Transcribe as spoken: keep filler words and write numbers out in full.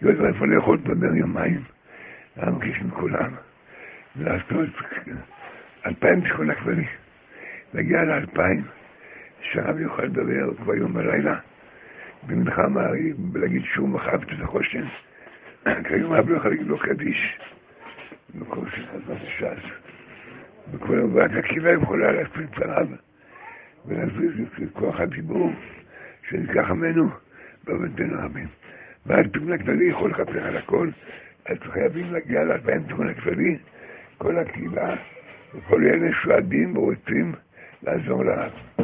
יודע איפה לאכול לדבר יומיים, להמקיש מכולם, ולעשות אלפיים תיקון הכללי. להגיע לאלפיים, שהרב יוכל לדבר כבר יום בלילה, במנחה מעריב, ולהגיד שהוא מחב את החושן. כיום הרב לא יכול להגיד לו קדיש, בכל שחזת השעת. בכל הבאת הקהילה יכולה להספיק פניו, ולהזריז את כוח הדיבור, שניקח ממנו בבנתנו רבים. ועד תיקון הכללי יכול לכפר על הכל, אז חייבים להגיע לאלפיים תיקון הכללי, כל הקהילה, וכל אלה שועדים ורוצים לעזור לרב.